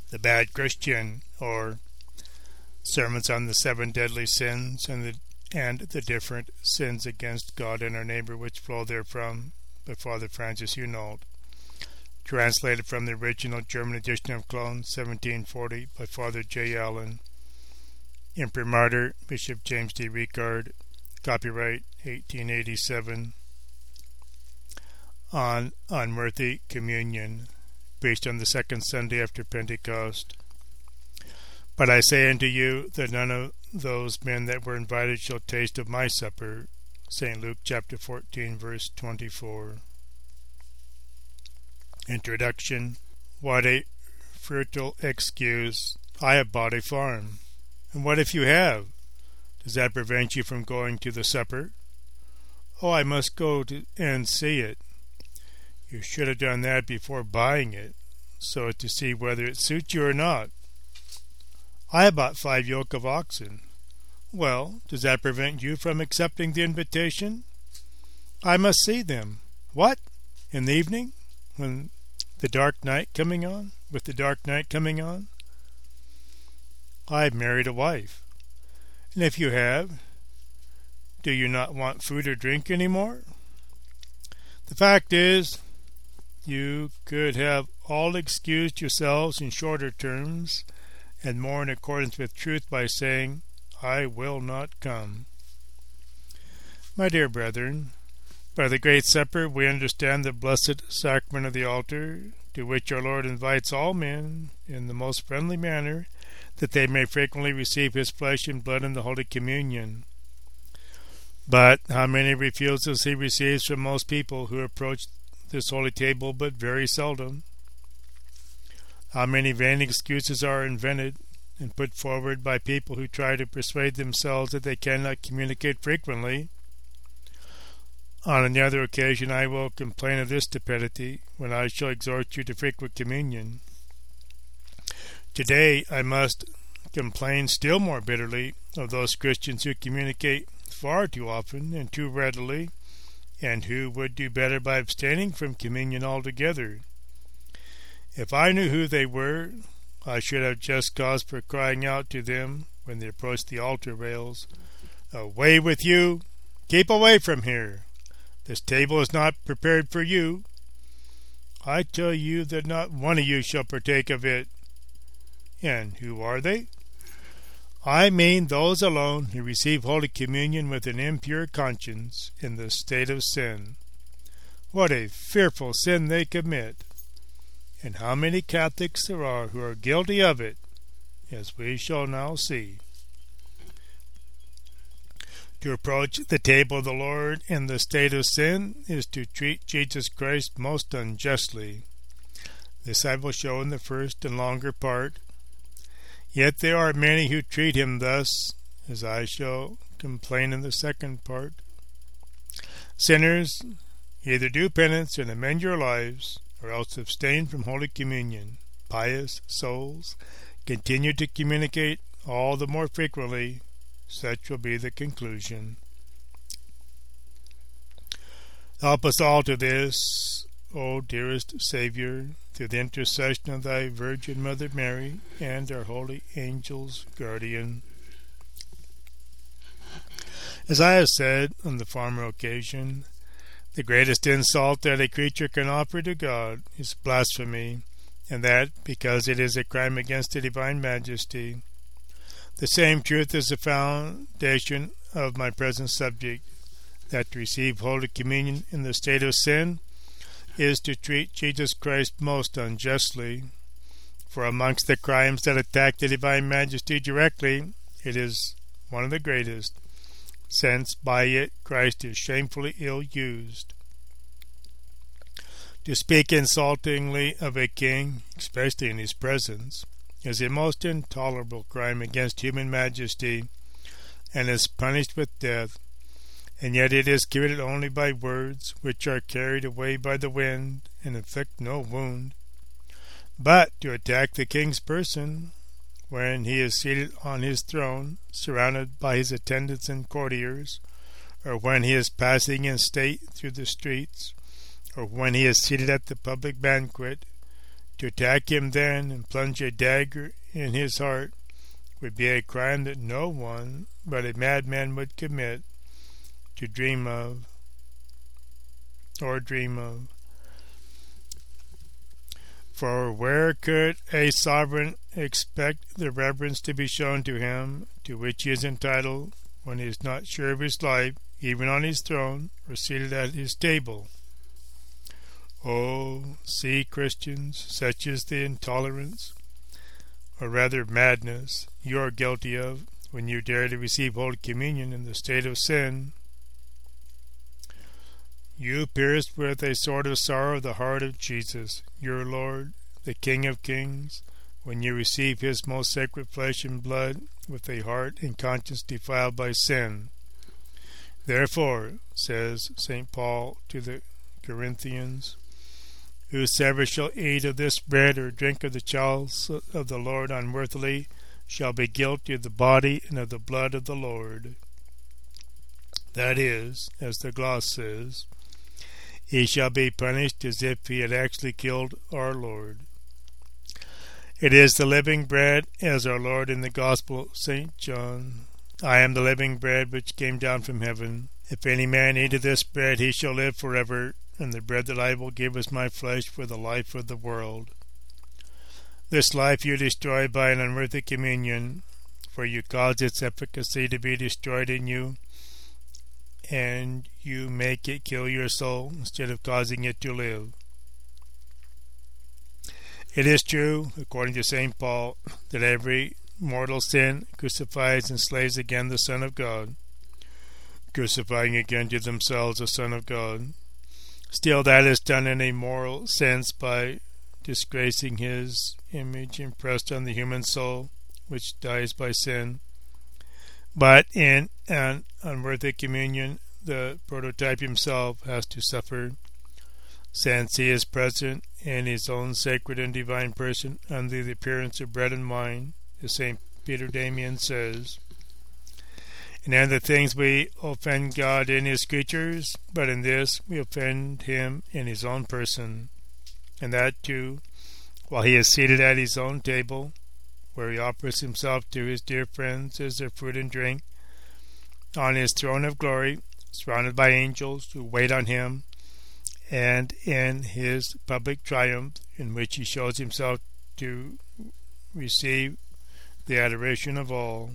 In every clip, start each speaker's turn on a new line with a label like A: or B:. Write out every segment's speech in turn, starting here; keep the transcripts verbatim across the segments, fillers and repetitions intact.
A: The Bad Christian, or Sermons on the Seven Deadly Sins and the, and the Different Sins Against God and Our Neighbor which Flow Therefrom, by Father Francis Hunold. Translated from the original German edition of Cologne, seventeen forty, by Father J. Allen. Imprimatur, Bishop James D. Ricard. Copyright, eighteen eighty-seven. On Unworthy Communion, preached on the second Sunday after Pentecost. But I say unto you that none of those men that were invited shall taste of my supper. Saint Luke chapter fourteen, verse twenty-four. Introduction. What a fertile excuse. I have bought a farm. And what if you have? Does that prevent you from going to the supper? Oh, I must go to and see it. You should have done that before buying it, so as to see whether it suits you or not. I have bought five yoke of oxen. Well, does that prevent you from accepting the invitation? I must see them. What? In the evening? When the dark night coming on? With the dark night coming on? I've married a wife. And if you have, do you not want food or drink any more? The fact is, you could have all excused yourselves in shorter terms and more in accordance with truth by saying, I will not come. My dear brethren, by the Great Supper we understand the blessed sacrament of the altar, to which our Lord invites all men in the most friendly manner, that they may frequently receive His flesh and blood in the Holy Communion. But how many refusals He receives from most people who approach this holy table but very seldom? How many vain excuses are invented and put forward by people who try to persuade themselves that they cannot communicate frequently? On another occasion I will complain of this stupidity, when I shall exhort you to frequent communion. Today I must complain still more bitterly of those Christians who communicate far too often and too readily, and who would do better by abstaining from communion altogether. If I knew who they were, I should have just cause for crying out to them when they approach the altar rails, Away with you! Keep away from here! This table is not prepared for you. I tell you that not one of you shall partake of it. And who are they? I mean those alone who receive Holy Communion with an impure conscience in the state of sin. What a fearful sin they commit! And how many Catholics there are who are guilty of it, as we shall now see. To approach the table of the Lord in the state of sin is to treat Jesus Christ most unjustly. This I will show in the first and longer part. Yet there are many who treat him thus, as I shall complain in the second part. Sinners, either do penance and amend your lives, or else abstain from Holy Communion. Pious souls, continue to communicate all the more frequently. Such will be the conclusion. Help us all to this, O dearest Saviour, through the intercession of thy Virgin Mother Mary and our holy angels guardian. As I have said on the former occasion, the greatest insult that a creature can offer to God is blasphemy, and that because it is a crime against the divine majesty. The same truth is the foundation of my present subject, that to receive Holy Communion in the state of sin is to treat Jesus Christ most unjustly. For amongst the crimes that attack the divine majesty directly, it is one of the greatest, since by it Christ is shamefully ill-used. To speak insultingly of a king, especially in his presence, is a most intolerable crime against human majesty, and is punished with death, and yet it is committed only by words which are carried away by the wind and inflict no wound. But to attack the king's person, when he is seated on his throne, surrounded by his attendants and courtiers, or when he is passing in state through the streets, or when he is seated at the public banquet, To attack him then and plunge a dagger in his heart would be a crime that no one but a madman would commit, to dream of, or dream of. For where could a sovereign expect the reverence to be shown to him to which he is entitled when he is not sure of his life, even on his throne or seated at his table? Oh, see, Christians, such is the intolerance, or rather madness, you are guilty of when you dare to receive Holy Communion in the state of sin. You pierced with a sword of sorrow the heart of Jesus, your Lord, the King of kings, when you receive his most sacred flesh and blood with a heart and conscience defiled by sin. Therefore, says Saint Paul to the Corinthians, whosoever shall eat of this bread or drink of the chalice of the Lord unworthily shall be guilty of the body and of the blood of the Lord. That is, as the gloss says, he shall be punished as if he had actually killed our Lord. It is the living bread, as our Lord in the Gospel of Saint John, I am the living bread which came down from heaven. If any man eat of this bread, he shall live forever, and the bread that I will give is my flesh for the life of the world. This life you destroy by an unworthy communion, for you cause its efficacy to be destroyed in you, and you make it kill your soul instead of causing it to live. It is true, according to Saint Paul, that every mortal sin crucifies and slays again the Son of God, crucifying again to themselves the Son of God. Still, that is done in a moral sense by disgracing his image impressed on the human soul, which dies by sin. But in an unworthy communion, the prototype himself has to suffer, since he is present in his own sacred and divine person under the appearance of bread and wine, as Saint Peter Damian says. In other things we offend God in his creatures, but in this we offend him in his own person, and that too, while he is seated at his own table, where he offers himself to his dear friends as their food and drink, on his throne of glory, surrounded by angels who wait on him, and in his public triumph, in which he shows himself to receive the adoration of all.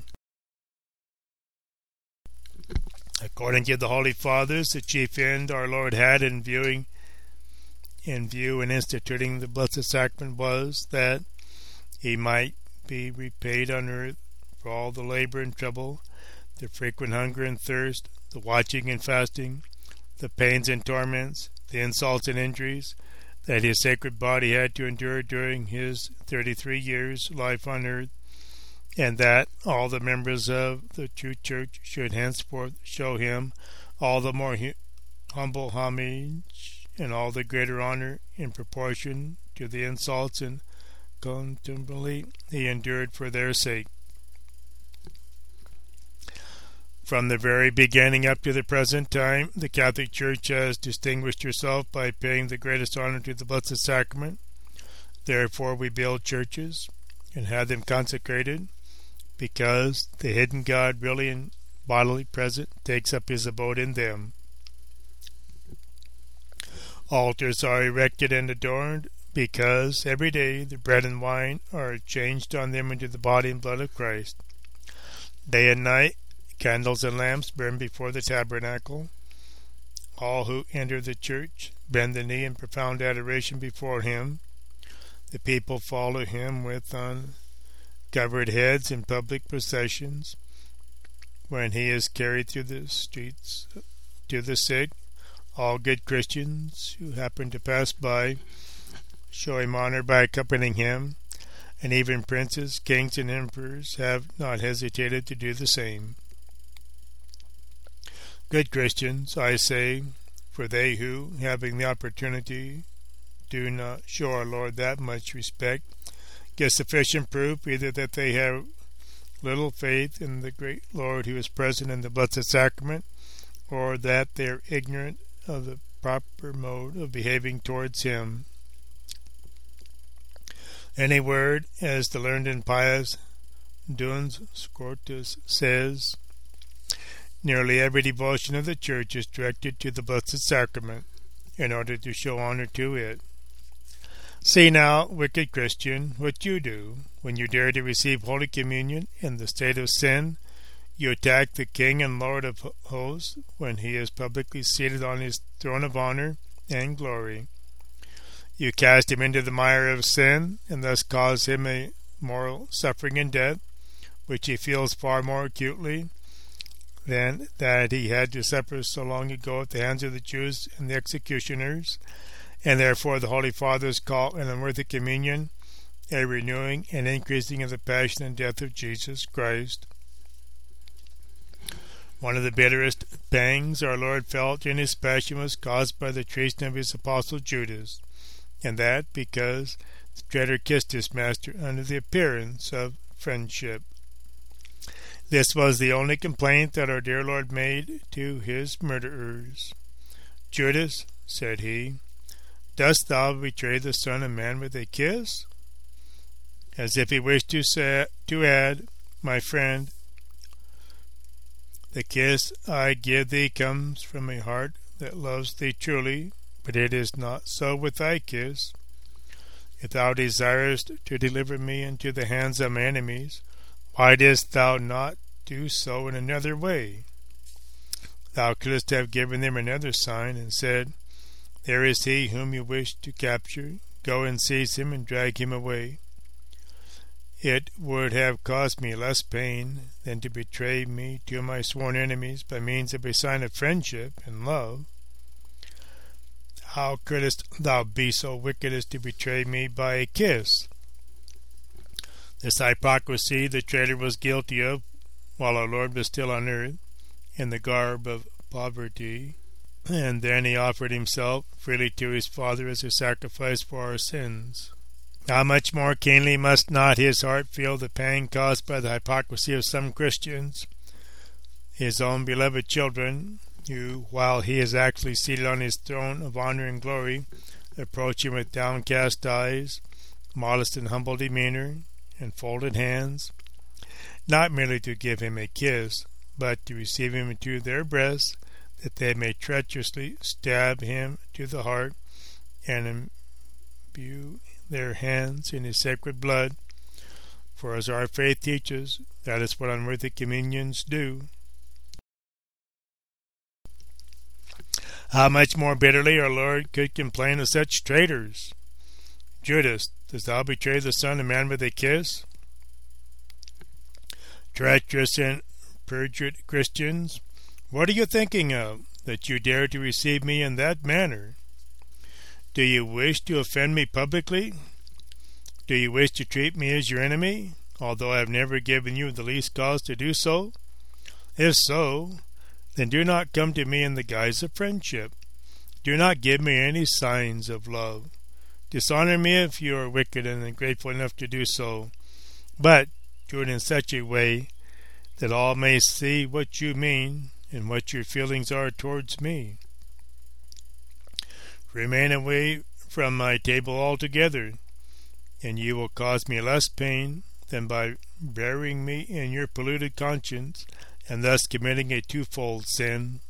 A: According to the Holy Fathers, the chief end our Lord had in viewing in view in instituting the Blessed Sacrament was that he might be repaid on earth for all the labor and trouble, the frequent hunger and thirst, the watching and fasting, the pains and torments, the insults and injuries that his sacred body had to endure during his thirty-three years' life on earth, and that all the members of the true Church should henceforth show him all the more hu- humble homage and all the greater honor in proportion to the insults and contumely he endured for their sake. From the very beginning up to the present time, the Catholic Church has distinguished herself by paying the greatest honor to the Blessed Sacrament. Therefore we build churches and have them consecrated, because the hidden God, really and bodily present, takes up his abode in them. Altars are erected and adorned, because every day the bread and wine are changed on them into the body and blood of Christ. Day and night candles and lamps burn before the tabernacle. All who enter the church bend the knee in profound adoration before him. The people follow him with uncovered heads in public processions. When he is carried through the streets to the sick, all good Christians who happen to pass by show him honor by accompanying him, and even princes, kings, and emperors have not hesitated to do the same. Good Christians, I say, for they who, having the opportunity, do not show our Lord that much respect, give sufficient proof either that they have little faith in the great Lord who is present in the Blessed Sacrament, or that they are ignorant of the proper mode of behaving towards him. In a word, as the learned and pious Duns Scotus says, nearly every devotion of the Church is directed to the Blessed Sacrament in order to show honor to it. See now, wicked Christian, what you do. When you dare to receive Holy Communion in the state of sin, you attack the King and Lord of hosts when he is publicly seated on his throne of honor and glory. You cast him into the mire of sin, and thus cause him a moral suffering and death, which he feels far more acutely than that he had to suffer so long ago at the hands of the Jews and the executioners, and therefore the Holy Fathers call an unworthy communion a renewing and increasing of the passion and death of Jesus Christ. One of the bitterest pangs our Lord felt in his passion was caused by the treason of his apostle Judas, and that because the traitor kissed his master under the appearance of friendship. This was the only complaint that our dear Lord made to his murderers. Judas, said he, dost thou betray the Son of Man with a kiss? As if he wished to, say, to add, my friend, the kiss I give thee comes from a heart that loves thee truly, but it is not so with thy kiss. If thou desirest to deliver me into the hands of my enemies, why didst thou not do so in another way? Thou couldst have given them another sign and said, there is he whom you wish to capture. Go and seize him and drag him away. It would have caused me less pain than to betray me to my sworn enemies by means of a sign of friendship and love. How couldst thou be so wicked as to betray me by a kiss? This hypocrisy the traitor was guilty of while our Lord was still on earth, in the garb of poverty, and then he offered himself freely to his Father as a sacrifice for our sins. How much more keenly must not his heart feel the pang caused by the hypocrisy of some Christians, his own beloved children, who, while he is actually seated on his throne of honor and glory, approach him with downcast eyes, modest and humble demeanor, and folded hands, not merely to give him a kiss, but to receive him into their breasts, that they may treacherously stab him to the heart and imbue their hands in his sacred blood. For as our faith teaches, that is what unworthy communions do. How much more bitterly our Lord could complain of such traitors. Judas, dost thou betray the Son of Man with a kiss? Treacherous and perjured Christians, what are you thinking of, that you dare to receive me in that manner? Do you wish to offend me publicly? Do you wish to treat me as your enemy, although I have never given you the least cause to do so? If so, then do not come to me in the guise of friendship. Do not give me any signs of love. Dishonor me if you are wicked and ungrateful enough to do so, but do it in such a way that all may see what you mean and what your feelings are towards me. Remain away from my table altogether, and you will cause me less pain than by burying me in your polluted conscience and thus committing a twofold sin.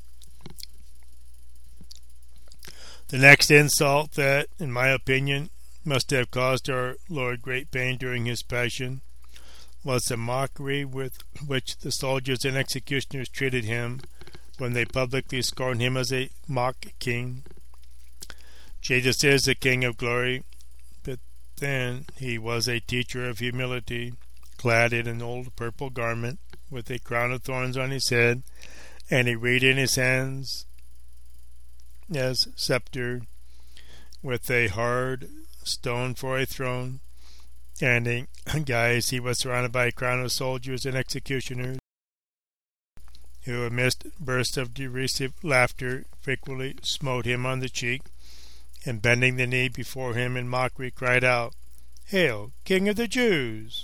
A: The next insult that, in my opinion, must have caused our Lord great pain during his passion was the mockery with which the soldiers and executioners treated him when they publicly scorned him as a mock king. Jesus is the King of glory, but then he was a teacher of humility, clad in an old purple garment, with a crown of thorns on his head, and a reed in his hands as scepter, with a hard stone for a throne, and in guise he was surrounded by a crowd of soldiers and executioners, who amidst bursts of derisive laughter frequently smote him on the cheek, and bending the knee before him in mockery cried out, Hail, King of the Jews!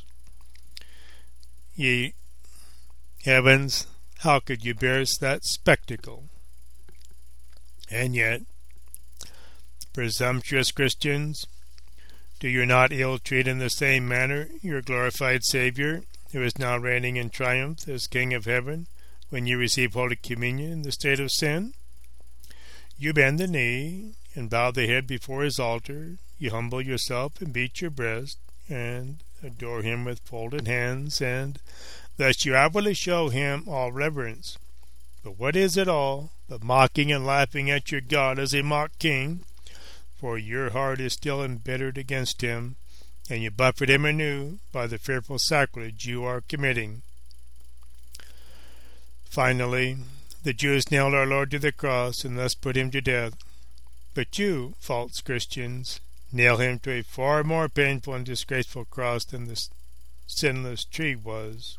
A: Ye heavens, how could you bear that spectacle? And yet, presumptuous Christians, Do you not ill-treat in the same manner your glorified Savior, who is now reigning in triumph as King of heaven, when you receive Holy Communion in the state of sin? You bend the knee and bow the head before his altar. You humble yourself and beat your breast and adore him with folded hands, and thus you outwardly show him all reverence. But what is it all but mocking and laughing at your God as a mock king? For your heart is still embittered against him, and you buffet him anew by the fearful sacrilege you are committing. Finally, the Jews nailed our Lord to the cross and thus put him to death. But you, false Christians, nail him to a far more painful and disgraceful cross than the sinless tree was.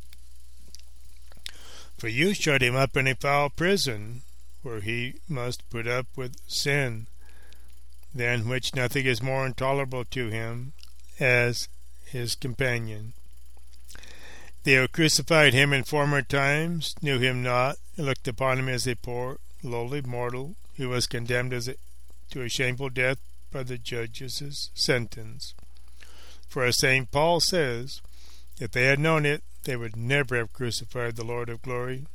A: For you shut him up in a foul prison, where he must put up with sin, than which nothing is more intolerable to him as his companion. They who crucified him in former times knew him not, and looked upon him as a poor, lowly mortal, who was condemned as a, to a shameful death by the judge's sentence. For as Saint Paul says, if they had known it, they would never have crucified the Lord of glory.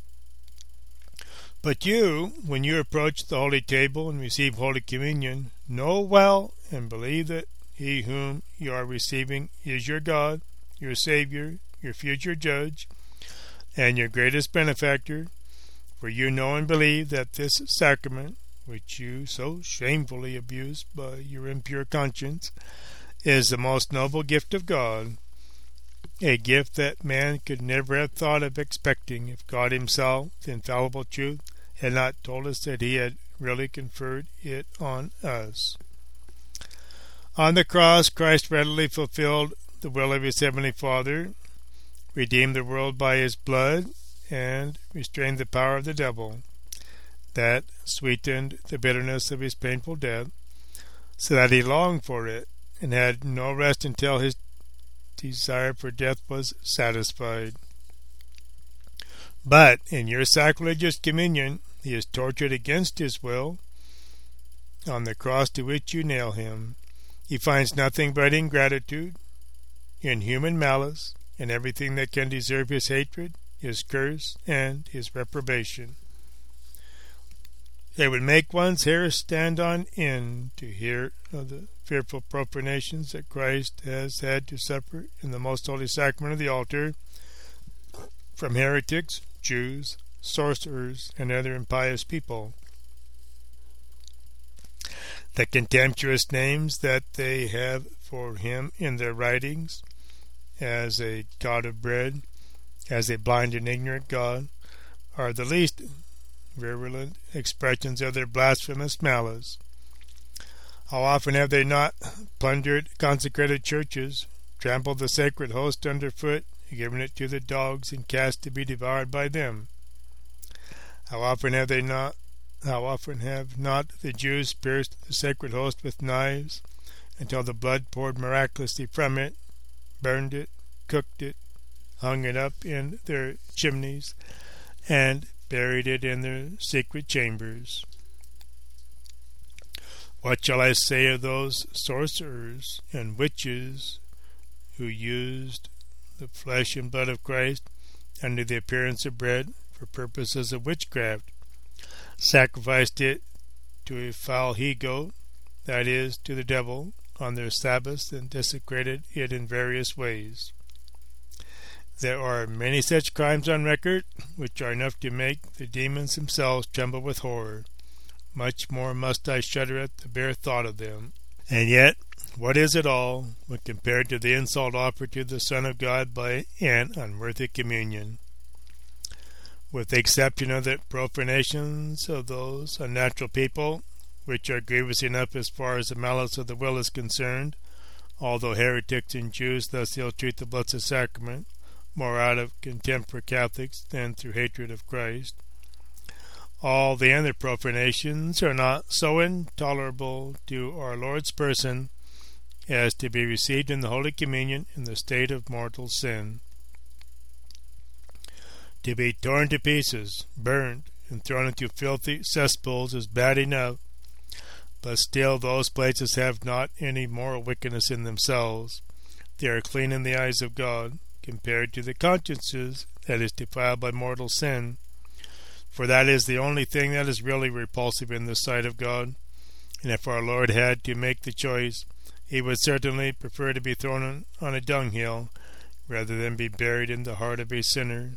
A: But you, when you approach the holy table and receive Holy Communion, know well and believe that he whom you are receiving is your God, your Savior, your future Judge, and your greatest benefactor. For you know and believe that this sacrament, which you so shamefully abuse by your impure conscience, is the most noble gift of God, a gift that man could never have thought of expecting if God himself, the infallible truth, had not told us that he had really conferred it on us. On the cross, Christ readily fulfilled the will of his heavenly Father, redeemed the world by his blood, and restrained the power of the devil, that sweetened the bitterness of his painful death, so that he longed for it, and had no rest until his desire for death was satisfied. But in your sacrilegious communion, he is tortured against his will on the cross to which you nail him. He finds nothing but ingratitude, inhuman malice, and everything that can deserve his hatred, his curse, and his reprobation. It would make one's hair stand on end to hear of the fearful profanations that Christ has had to suffer in the most holy sacrament of the altar from heretics, Jews, sorcerers, and other impious people. The contemptuous names that they have for him in their writings, as a God of bread, as a blind and ignorant God, are the least virulent expressions of their blasphemous malice. How often have they not plundered consecrated churches, trampled the sacred host underfoot, given it to the dogs, and cast to be devoured by them? How often have they not how often have not the Jews pierced the sacred host with knives, until the blood poured miraculously from it, burned it, cooked it, hung it up in their chimneys, and buried it in their secret chambers? What shall I say of those sorcerers and witches who used the flesh and blood of Christ under the appearance of bread for purposes of witchcraft, sacrificed it to a foul he-goat, that is, to the devil, on their Sabbaths, and desecrated it in various ways? There are many such crimes on record, which are enough to make the demons themselves tremble with horror. Much more must I shudder at the bare thought of them. And yet, what is it all, when compared to the insult offered to the Son of God by an unworthy communion? With the exception of the profanations of those unnatural people, which are grievous enough as far as the malice of the will is concerned, although heretics and Jews thus ill-treat the Blessed Sacrament, more out of contempt for Catholics than through hatred of Christ, all the other profanations are not so intolerable to our Lord's person as to be received in the Holy Communion in the state of mortal sin. To be torn to pieces, burned, and thrown into filthy cesspools is bad enough, But still those places have not any moral wickedness in themselves. They are clean in the eyes of God, compared to the consciences that is defiled by mortal sin. For that is the only thing that is really repulsive in the sight of God. And if our Lord had to make the choice, he would certainly prefer to be thrown on a dunghill rather than be buried in the heart of a sinner.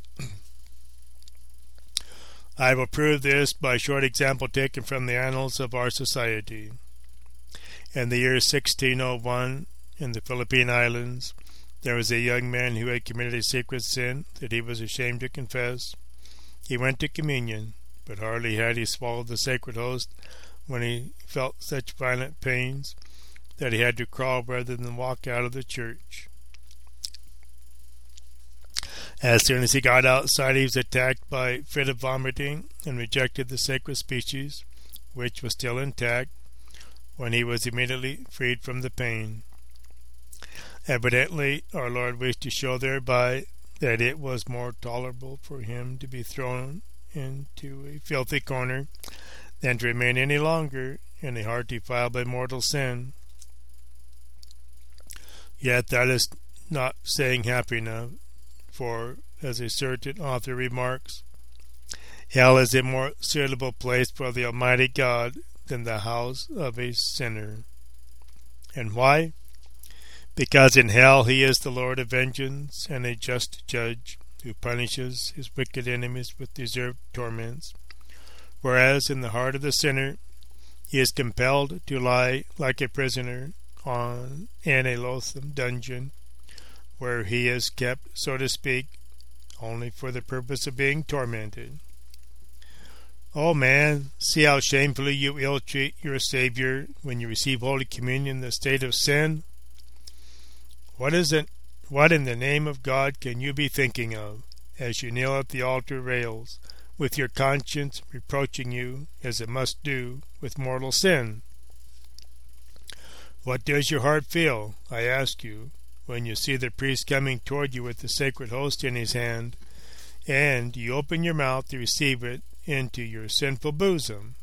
A: I will prove this by a short example taken from the annals of our society. In the year sixteen oh one, in the Philippine Islands, there was a young man who had committed a secret sin that he was ashamed to confess. He went to communion, but hardly had he swallowed the sacred host when he felt such violent pains that he had to crawl rather than walk out of the church. As soon as he got outside, he was attacked by a fit of vomiting and rejected the sacred species, which was still intact, when he was immediately freed from the pain. Evidently, our Lord wished to show thereby that it was more tolerable for him to be thrown into a filthy corner than to remain any longer in a heart defiled by mortal sin. Yet that is not saying half enough. For, as a certain author remarks, hell is a more suitable place for the Almighty God than the house of a sinner. And why? Because in hell he is the Lord of vengeance and a just judge, who punishes his wicked enemies with deserved torments, whereas in the heart of the sinner he is compelled to lie like a prisoner on in a loathsome dungeon, where he is kept, so to speak, only for the purpose of being tormented. Oh man, see how shamefully you ill-treat your Savior when you receive Holy Communion in the state of sin. What is it? What in the name of God can you be thinking of, as you kneel at the altar rails, with your conscience reproaching you, as it must do, with mortal sin? What does your heart feel, I ask you, when you see the priest coming toward you with the sacred host in his hand, and you open your mouth to receive it into your sinful bosom?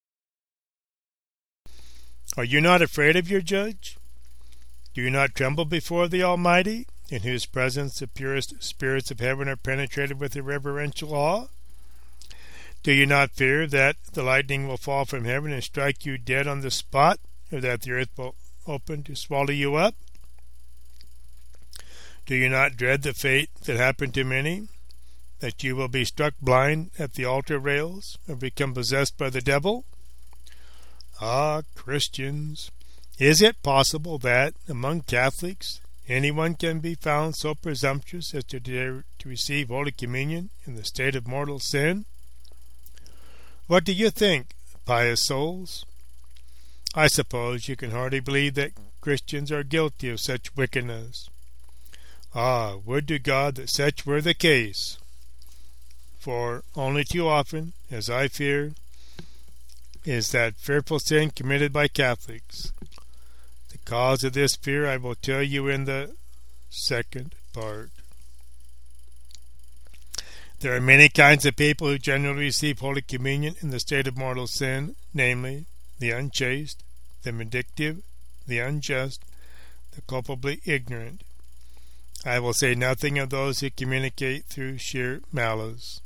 A: Are you not afraid of your judge? Do you not tremble before the Almighty, in whose presence the purest spirits of heaven are penetrated with a reverential awe? Do you not fear that the lightning will fall from heaven and strike you dead on the spot, or that the earth will open to swallow you up? Do you not dread the fate that happened to many, that you will be struck blind at the altar rails, or become possessed by the devil? Ah, Christians, is it possible that, among Catholics, anyone can be found so presumptuous as to dare to receive Holy Communion in the state of mortal sin? What do you think, pious souls? I suppose you can hardly believe that Christians are guilty of such wickedness. Ah, would to God that such were the case! For only too often, as I fear, is that fearful sin committed by Catholics. The cause of this fear I will tell you in the second part. There are many kinds of people who generally receive Holy Communion in the state of mortal sin, namely, the unchaste, the vindictive, the unjust, the culpably ignorant. I will say nothing of those who communicate through sheer malice.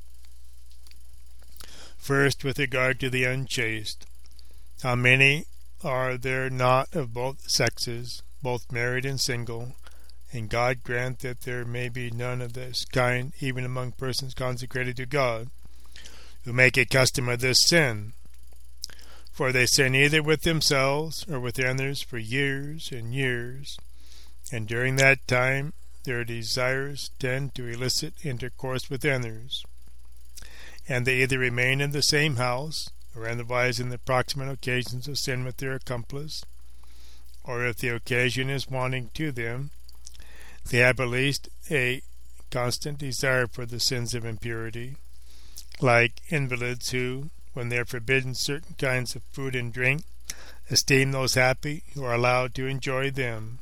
A: First, with regard to the unchaste, how many are there not of both sexes, both married and single, and God grant that there may be none of this kind even among persons consecrated to God, who make a custom of this sin. For they sin either with themselves or with others for years and years, and during that time their desires tend to elicit intercourse with others, and they either remain in the same house, or otherwise in the proximate occasions of sin with their accomplice, or if the occasion is wanting to them, they have at least a constant desire for the sins of impurity, like invalids who, when they are forbidden certain kinds of food and drink, esteem those happy who are allowed to enjoy them.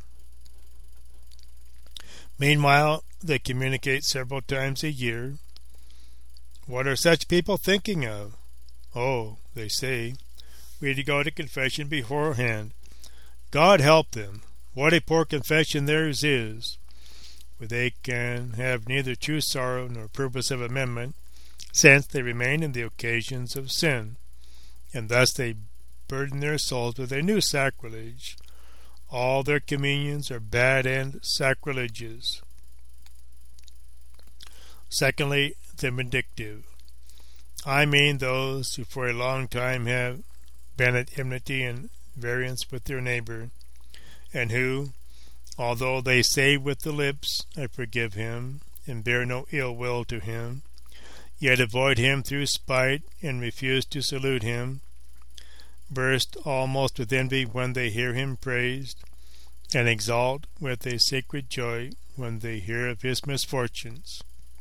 A: Meanwhile, they communicate several times a year. What are such people thinking of? Oh, they say, we to go to confession beforehand. God help them! What a poor confession theirs is! For they can have neither true sorrow nor purpose of amendment, since they remain in the occasions of sin, and thus they burden their souls with a new sacrilege. All their communions are bad and sacrilegious. Secondly, the vindictive. I mean those who for a long time have been at enmity and variance with their neighbor, and who, although they say with the lips, I forgive him, and bear no ill will to him, yet avoid him through spite, and refuse to salute him, burst almost with envy when they hear him praised, and exult with a sacred joy when they hear of his misfortunes.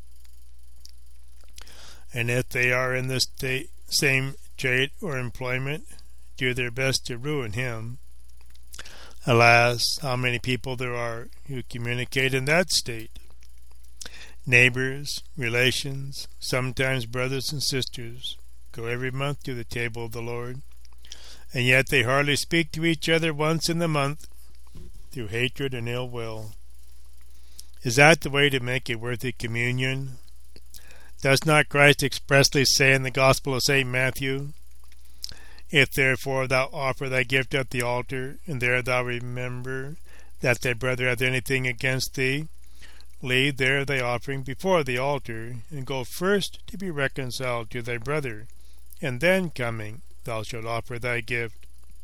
A: And if they are in the sta- same trade or employment, do their best to ruin him. Alas, how many people there are who communicate in that state! Neighbors, relations, sometimes brothers and sisters, go every month to the table of the Lord, and yet they hardly speak to each other once in the month, through hatred and ill will. Is that the way to make a worthy communion? Does not Christ expressly say in the Gospel of Saint Matthew, If therefore thou offer thy gift at the altar, and there thou remember that thy brother hath anything against thee, leave there thy offering before the altar, and go first to be reconciled to thy brother, and then coming thou shalt offer thy gift.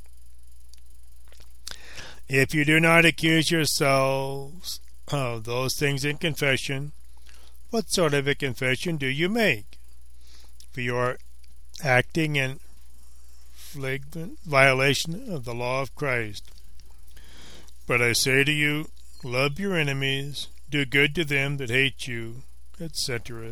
A: If you do not accuse yourselves of those things in confession, what sort of a confession do you make? For you are acting in flagrant violation of the law of Christ. But I say to you, love your enemies, do good to them that hate you, et cetera.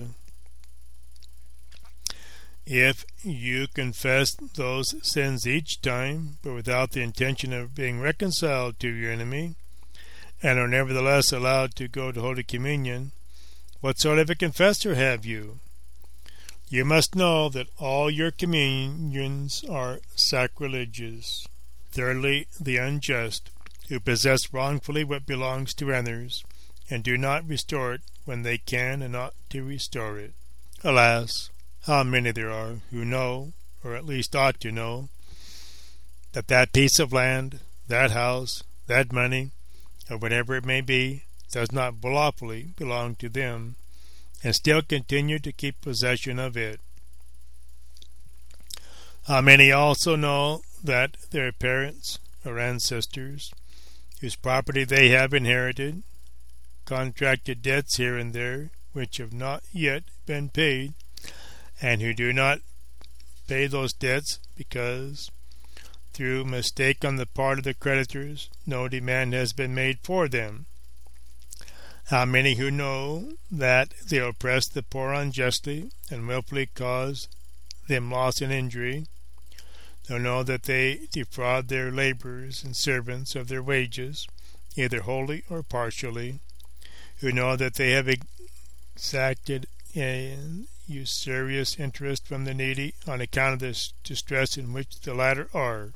A: If you confess those sins each time, but without the intention of being reconciled to your enemy, and are nevertheless allowed to go to Holy Communion, what sort of a confessor have you? You must know that all your communions are sacrilegious. Thirdly, the unjust, who possess wrongfully what belongs to others, and do not restore it when they can and ought to restore it. Alas, how many there are who know, or at least ought to know, that that piece of land, that house, that money, or whatever it may be, does not lawfully belong to them, and still continue to keep possession of it. How many also know that their parents or ancestors, whose property they have inherited, contracted debts here and there which have not yet been paid, and who do not pay those debts because, through mistake on the part of the creditors, no demand has been made for them? How many who know that they oppress the poor unjustly and wilfully cause them loss and injury, who know that they defraud their laborers and servants of their wages, either wholly or partially, who know that they have exacted an usurious interest from the needy on account of the distress in which the latter are.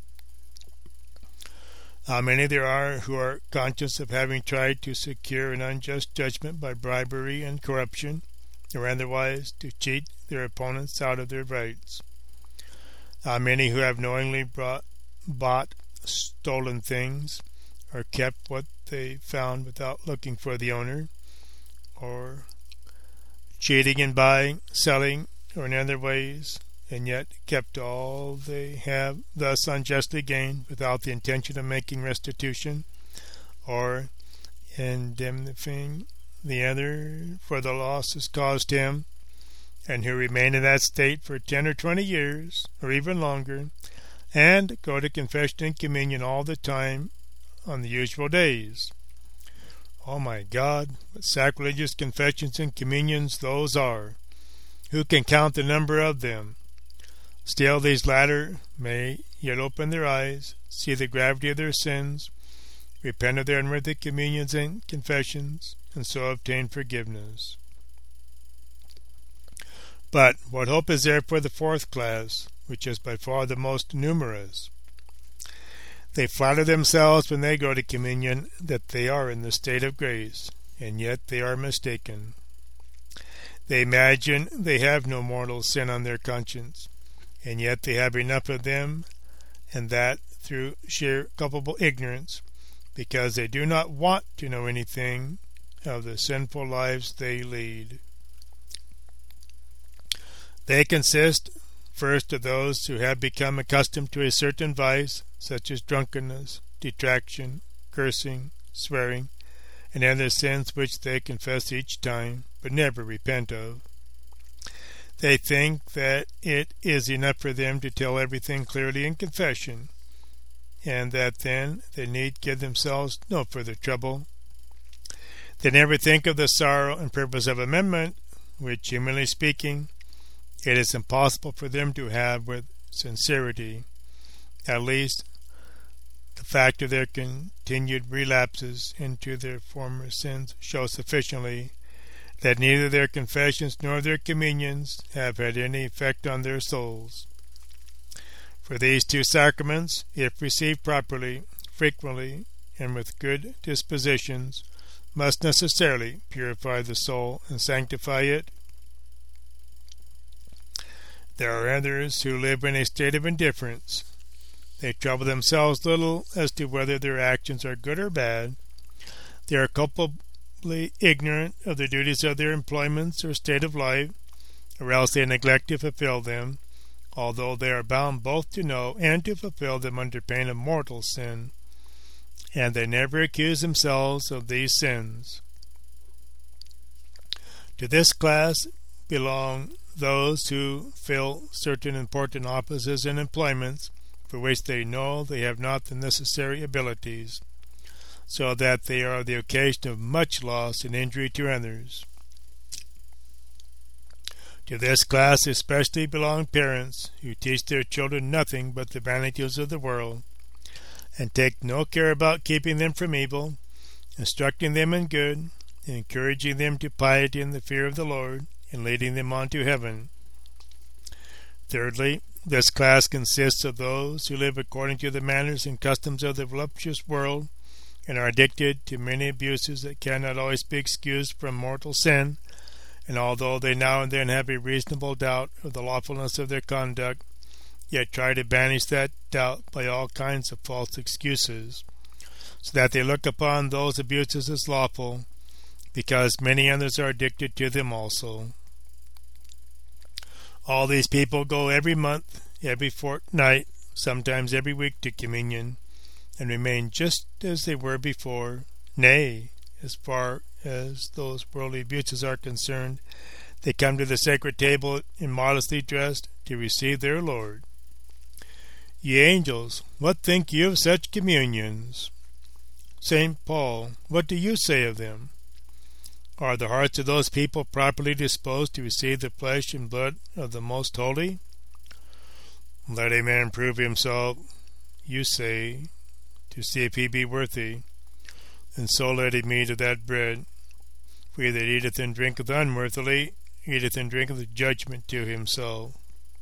A: How many there are who are conscious of having tried to secure an unjust judgment by bribery and corruption, or otherwise to cheat their opponents out of their rights? How many who have knowingly brought, bought stolen things, or kept what they found without looking for the owner, or cheating in buying, selling, or in other ways, and yet kept all they have thus unjustly gained without the intention of making restitution, or indemnifying the other for the losses caused him, and who remain in that state for ten or twenty years, or even longer, and go to confession and communion all the time on the usual days. Oh my God, what sacrilegious confessions and communions those are! Who can count the number of them? Still these latter may yet open their eyes, see the gravity of their sins, repent of their unworthy communions and confessions, and so obtain forgiveness. But what hope is there for the fourth class, which is by far the most numerous. They flatter themselves when they go to communion that they are in the state of grace, and yet they are mistaken. They imagine they have no mortal sin on their conscience, and yet they have enough of them, and that through sheer culpable ignorance, because they do not want to know anything of the sinful lives they lead. They consist, first, of those who have become accustomed to a certain vice, such as drunkenness, detraction, cursing, swearing, and other sins which they confess each time, but never repent of. They think that it is enough for them to tell everything clearly in confession, and that then they need give themselves no further trouble. They never think of the sorrow and purpose of amendment, which, humanly speaking, it is impossible for them to have with sincerity. At least, the fact of their continued relapses into their former sins shows sufficiently that neither their confessions nor their communions have had any effect on their souls. For these two sacraments, if received properly, frequently, and with good dispositions, must necessarily purify the soul and sanctify it. There are others who live in a state of indifference. They trouble themselves little as to whether their actions are good or bad. They are culpably ignorant of the duties of their employments or state of life, or else they neglect to fulfill them, although they are bound both to know and to fulfill them under pain of mortal sin, and they never accuse themselves of these sins. To this class belong those who fill certain important offices and employments for which they know they have not the necessary abilities, so that they are the occasion of much loss and injury to others. To this class especially belong parents who teach their children nothing but the vanities of the world, and take no care about keeping them from evil, instructing them in good, encouraging them to piety and the fear of the Lord, and leading them on to heaven. Thirdly, this class consists of those who live according to the manners and customs of the voluptuous world, and are addicted to many abuses that cannot always be excused from mortal sin, and although they now and then have a reasonable doubt of the lawfulness of their conduct, yet try to banish that doubt by all kinds of false excuses, so that they look upon those abuses as lawful, because many others are addicted to them also. All these people go every month, every fortnight, sometimes every week to communion, and remain just as they were before. Nay, as far as those worldly abuses are concerned, they come to the sacred table immodestly dressed to receive their Lord. Ye angels, what think you of such communions? Saint Paul, what do you say of them? Are the hearts of those people properly disposed to receive the flesh and blood of the Most Holy? Let a man prove himself, you say, to see if he be worthy, and so let him eat of that bread. For he that eateth and drinketh unworthily eateth and drinketh judgment to himself.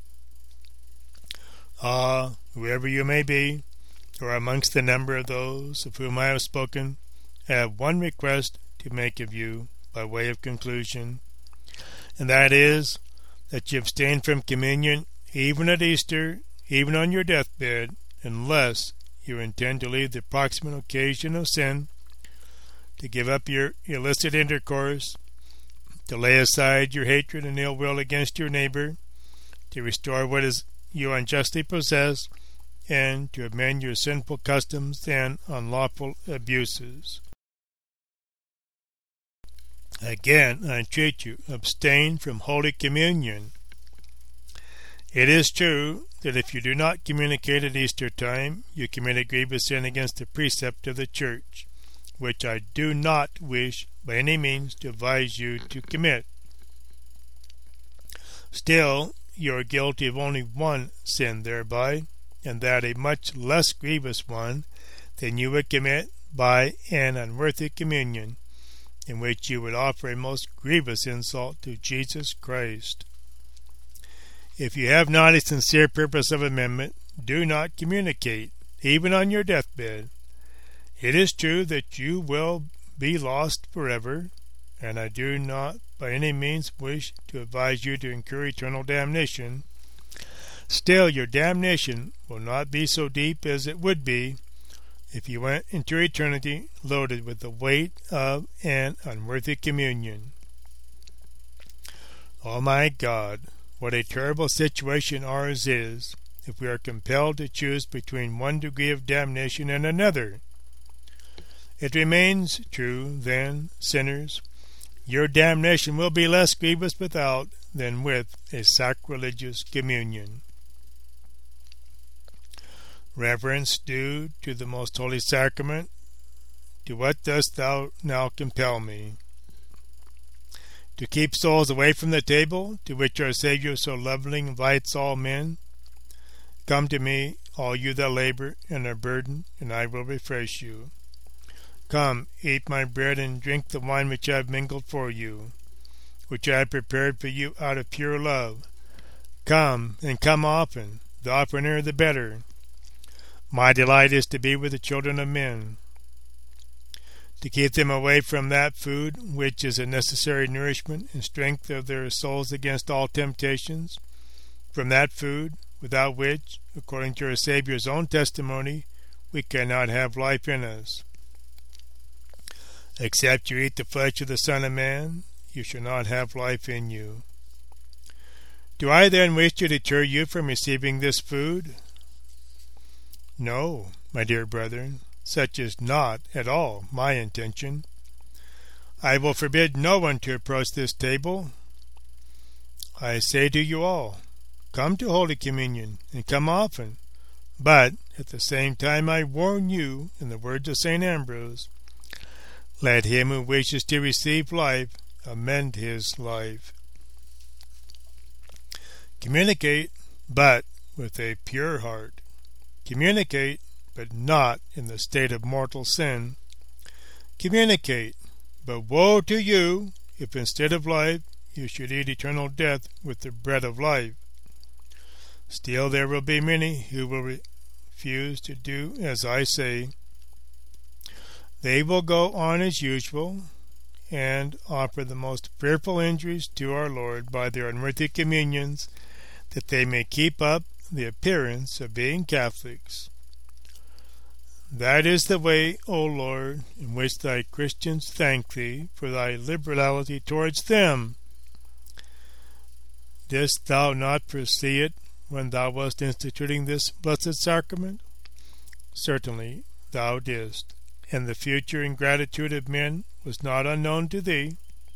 A: Ah, whoever you may be, or amongst the number of those of whom I have spoken, I have one request to make of you, by way of conclusion, and that is, that you abstain from communion even at Easter, even on your deathbed, unless you intend to leave the proximate occasion of sin, to give up your illicit intercourse, to lay aside your hatred and ill will against your neighbor, to restore what is you unjustly possess, and to amend your sinful customs and unlawful abuses. Again, I entreat you, abstain from Holy Communion. It is true that if you do not communicate at Easter time, you commit a grievous sin against the precept of the Church, which I do not wish by any means to advise you to commit. Still, you are guilty of only one sin thereby, and that a much less grievous one than you would commit by an unworthy communion, in which you would offer a most grievous insult to Jesus Christ. If you have not a sincere purpose of amendment, do not communicate, even on your deathbed. It is true that you will be lost forever, and I do not by any means wish to advise you to incur eternal damnation. Still, your damnation will not be so deep as it would be if you went into eternity loaded with the weight of an unworthy communion. Oh my God, what a terrible situation ours is if we are compelled to choose between one degree of damnation and another. It remains true, then, sinners, your damnation will be less grievous without than with a sacrilegious communion. Reverence due to the most holy sacrament, to what dost thou now compel me? To keep souls away from the table to which our Saviour so lovingly invites all men? Come to me, all you that labor and are burdened, and I will refresh you. Come, eat my bread and drink the wine which I have mingled for you, which I have prepared for you out of pure love. Come, and come often, the oftener the better. My delight is to be with the children of men, to keep them away from that food which is a necessary nourishment and strength of their souls against all temptations, from that food without which, according to our Saviour's own testimony, we cannot have life in us. Except you eat the flesh of the Son of Man, you shall not have life in you. Do I then wish to deter you from receiving this food? No, my dear brethren, such is not at all my intention. I will forbid no one to approach this table. I say to you all, come to Holy Communion, and come often, but at the same time I warn you, in the words of Saint Ambrose, let him who wishes to receive life amend his life. Communicate, but with a pure heart. Communicate, but not in the state of mortal sin. Communicate, but woe to you if instead of life you should eat eternal death with the bread of life. Still there will be many who will refuse to do as I say. They will go on as usual, and offer the most fearful injuries to our Lord by their unworthy communions, that they may keep up the appearance of being Catholics. That is the way, O Lord, in which thy Christians thank thee for thy liberality towards them. Didst thou not foresee it when thou wast instituting this blessed sacrament? Certainly thou didst, and the future ingratitude of men was not unknown to thee.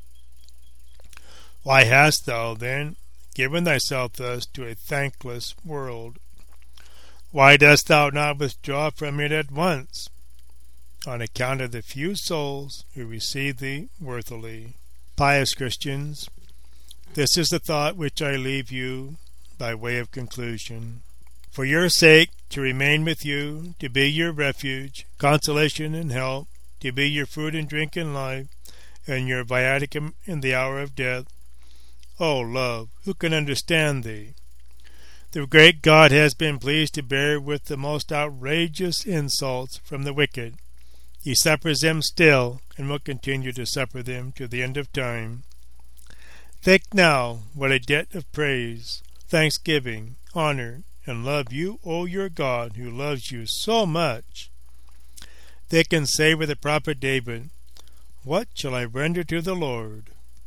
A: Why hast thou, then, given thyself thus to a thankless world? Why dost thou not withdraw from it at once, on account of the few souls who receive thee worthily? Pious Christians, this is the thought which I leave you by way of conclusion. For your sake, to remain with you, to be your refuge, consolation and help, to be your food and drink in life, and your viaticum in the hour of death. O love, who can understand thee? The great God has been pleased to bear with the most outrageous insults from the wicked. He suffers them still, and will continue to suffer them to the end of time. Think now what a debt of praise, thanksgiving, honor, and love you owe your God, who loves you so much. Think and say with the prophet David, what shall I render to the Lord?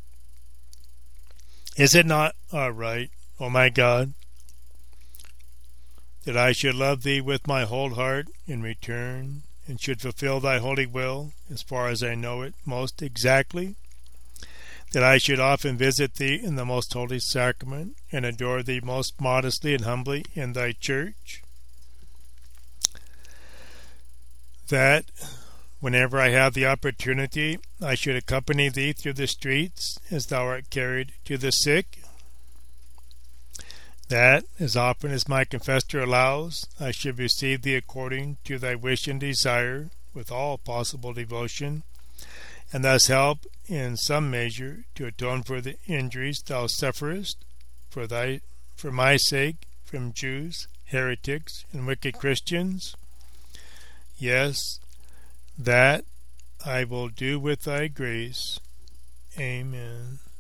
A: Is it not all right, O my God, that I should love thee with my whole heart in return, and should fulfill thy holy will, as far as I know it most exactly? That I should often visit thee in the most holy sacrament, and adore thee most modestly and humbly in thy church? That, whenever I have the opportunity, I should accompany thee through the streets, as thou art carried to the sick? That, as often as my confessor allows, I should receive thee according to thy wish and desire, with all possible devotion, and thus help in some measure to atone for the injuries thou sufferest for thy for my sake from Jews, heretics, and wicked Christians? Yes, that I will do with thy grace. Amen.